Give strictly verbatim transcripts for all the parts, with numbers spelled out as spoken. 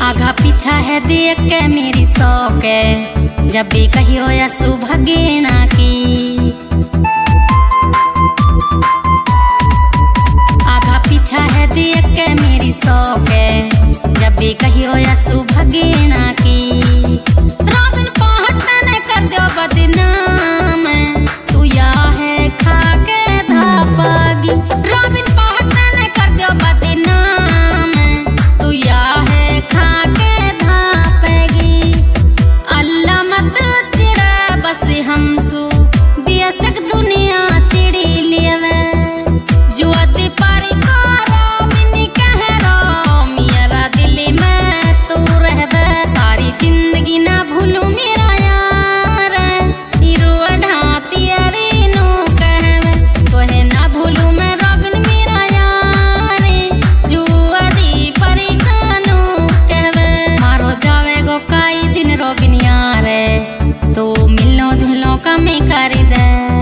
आगा पीछा है देख के मेरी शौक है, जब भी कहियो या सुभगे ना की। आगा पीछा है देख के मेरी शौक है, जब भी कहियो या सुभगे ना की। रॉबिन पहाड़ ने कर दो बदनाम, तू या है खा के धापागी। रॉबिन पहाड़ ने कर दो बदनाम, तू या है खा के धापेगी। अल्लाह मत चिड़ा बस हमसू, बेशक दुनिया चिड़ी लेवे। जो अति पारी को रॉबिन कह रो, मेरा दिल में तू रहवे। सारी जिंदगी ना भूलू मेरा यार, हीरो ढाती अरे नो कहवे। तोहे ना भूलू मैं रॉबिन मेरा यार, जो अति पारी कानो कहवे। मारो जावे गो काई दिन रॉबिन यार, तो मिलनो झुलनो कमी कर दे।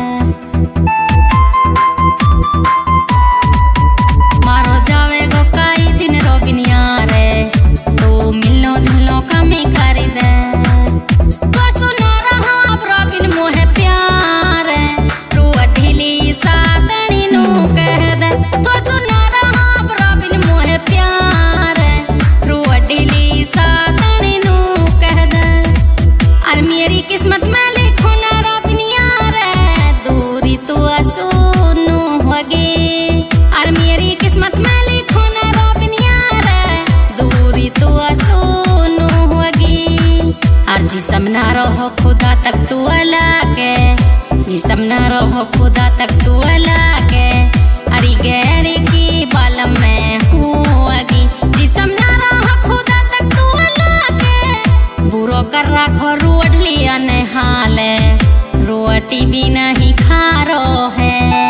मारो जावे गो काई दिन रॉबिन यार, तो मिलनो झुलनो कमी कर दे। तो सुना रहा अब रॉबिन मोहे प्यार, रू ढीली सातनी नो कह दे। तो सुना रहा अब रॉबिन मोहे प्यार, रू ढीली सातनी नो कह दे। और मेरी किस्मत में लिखो ना रॉबिन यार, दूरी तो सुनो होगी। और मेरी किस्मत में लिखो ना रॉबिन यार, दूरी तो सुनो होगी। और जिसम ना रहो खुदा तक तू अलग है, जिसम ना रहो खुदा तक तू अलग है। अरे गहरे की बालम में होगी, जिसम ना रहो खुदा तक तू अलग है। बुरो कर रखो रोड लिया नहाल, रोटी भी नहीं खा रो है।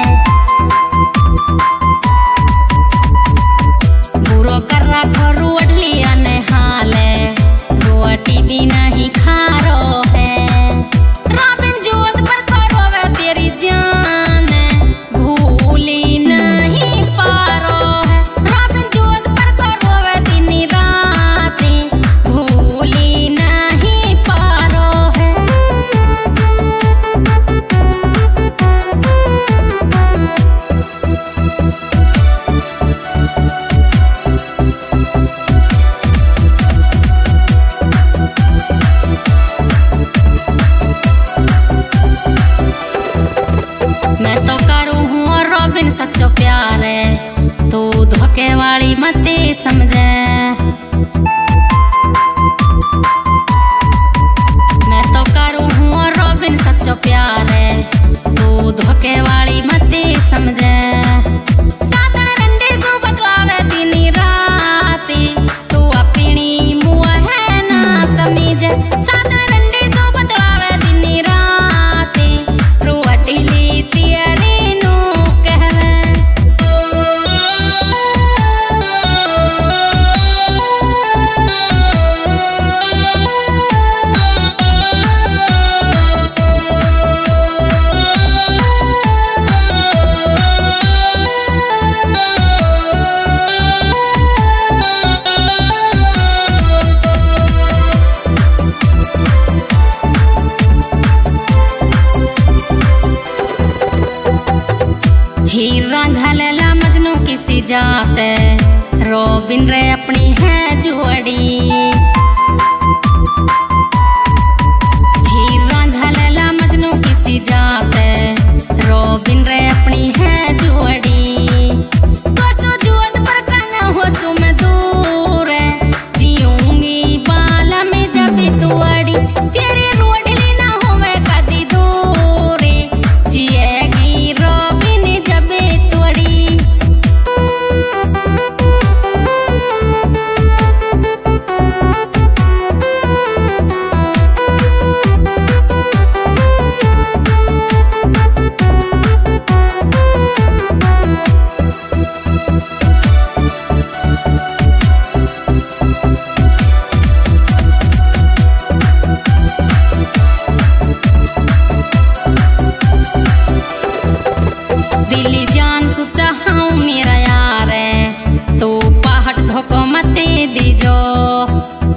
बुरो कर रखो रोड लिया नहाल, रोटी भी नहीं खा रो है। रॉबिन जोत पर करोवे तेरी जान, भूली नहीं पारो है। रॉबिन जोत पर करोवे दिन रात, भूली नहीं पारो है। मैं तो करूँ हूँ रॉबिन सच्चो प्यार, तू धोखे वाली मत समझे। मैं तो करूँ हूँ रॉबिन सच्चो प्यार, तू धोखे वाली मत समझे। सातन रंडे सो बतलावे दिन रात, तू अपनी मुँह है ना समझे। सातन रंडे सो बतलावे दिन रात, रू ढीली तेरे नो कहवे। हीर रांझा मजनू किसी जात, रॉबिन रे अपनी है जोड़ी। हीर रांझा मजनू किसी जात, रॉबिन रे अपनी है जोड़ी। तो सो जोत पर करना हो सो मैं दूर, जीऊंगी बाला में जब तू अड़ी। तेरी रोड लेना होवे कदी दूर, जिएगी रॉबिन जब तोड़ी। दिली जान सुचा हाँ मेरा यार, तो पहाड़ धोको मत दीजो।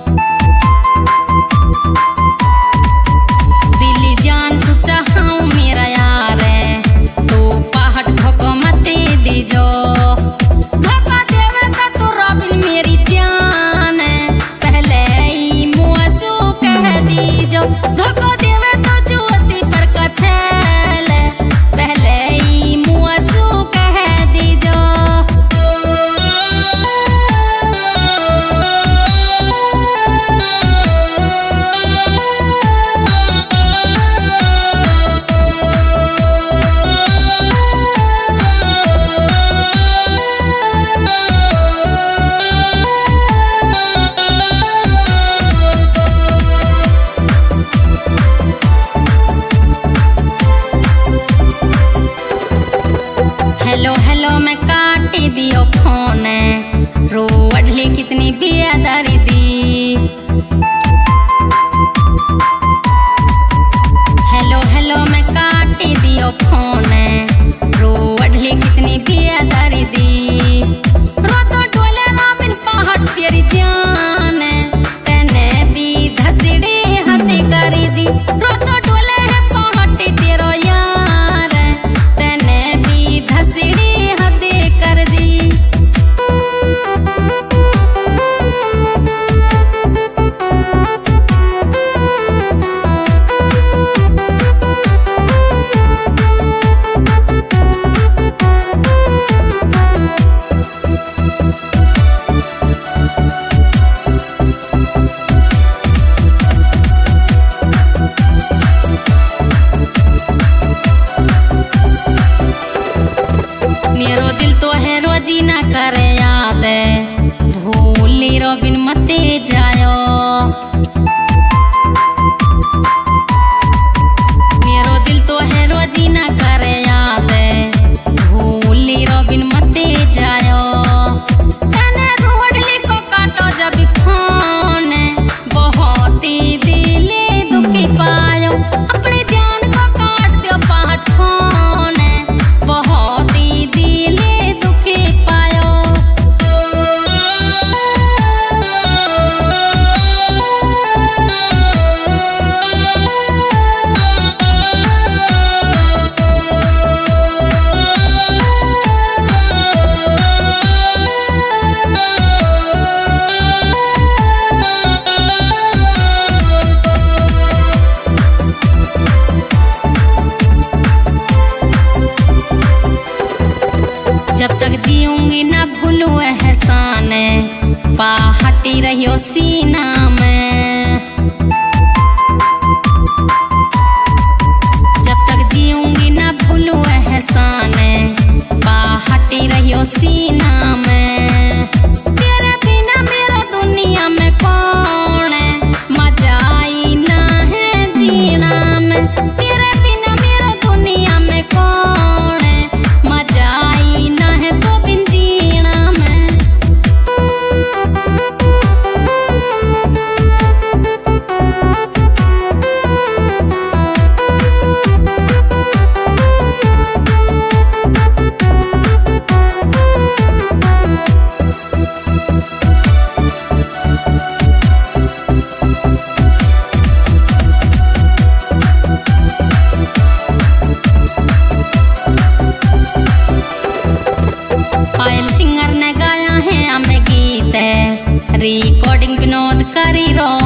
सीना में। जब तक जीऊंगी ना भूलूं एहसान, बाहटी रहियो सीना में। तेरे बिना मेरा दुनिया में कौन है, मजा आई ना है जीना में। तेरे बिना मेरा दुनिया में कौन है, मजा आई ना है तो बिन जीना में। पायल सिंगर ने गाया है हमें गीत, रिकॉर्डिंग विनोद करी रो